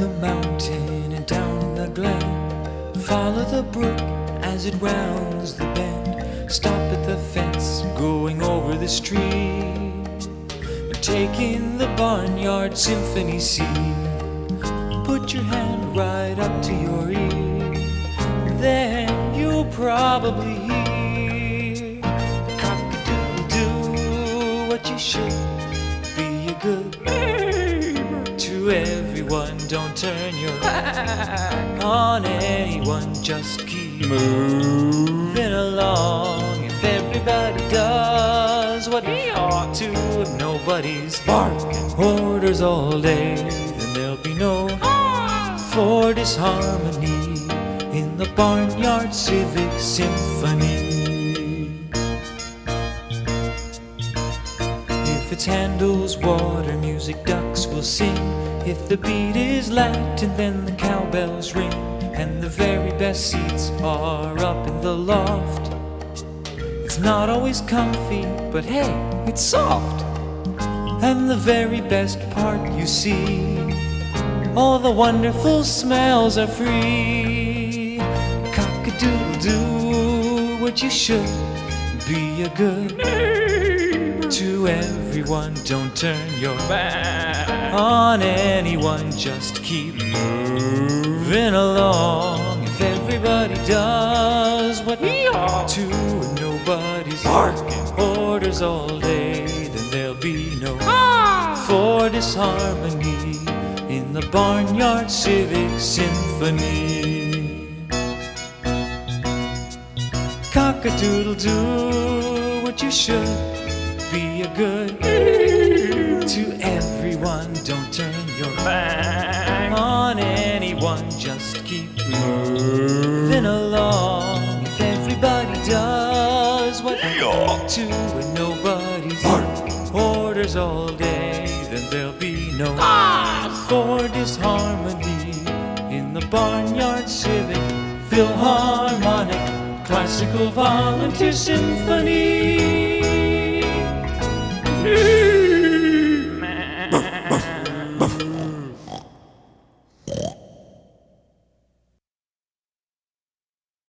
the mountain and down the glen. Follow the brook as it rounds the bend. Stop at the fence, going over the stream. Take in the barnyard symphony scene. Put your hand right up to your ear. Then you'll probably hear cock-a-doodle-doo. What you should be a good neighbor to everyone. Don't turn your back on anyone. Just keep moving along. If everybody does what he ought to, if nobody's barking orders all day, then there'll be no for disharmony in the Barnyard Civic Symphony. If it's Handel's water music, ducks will sing. If the beat is Latin, then the cowbells ring. And the very best seats are up in the loft. It's not always comfy, but hey, it's soft. And the very best part, you see, all the wonderful smells are free. Cock-a-doodle-doo, what you should be a good neighbor to everyone. Don't turn your back on anyone. Just keep moving along. If everybody does what he ought to, and nobody's barking orders all day, then there'll be no for disharmony in the Barnyard Civic Symphony. Cock-a-doodle-doo, what you should be a good neighbor to everyone. Don't turn your back on anyone. Just keep moving along. If everybody does what they ought to, and nobody's barking orders all day, then there'll be no for disharmony in the Barnyard Civic Philharmonic Classical Volunteer Symphony.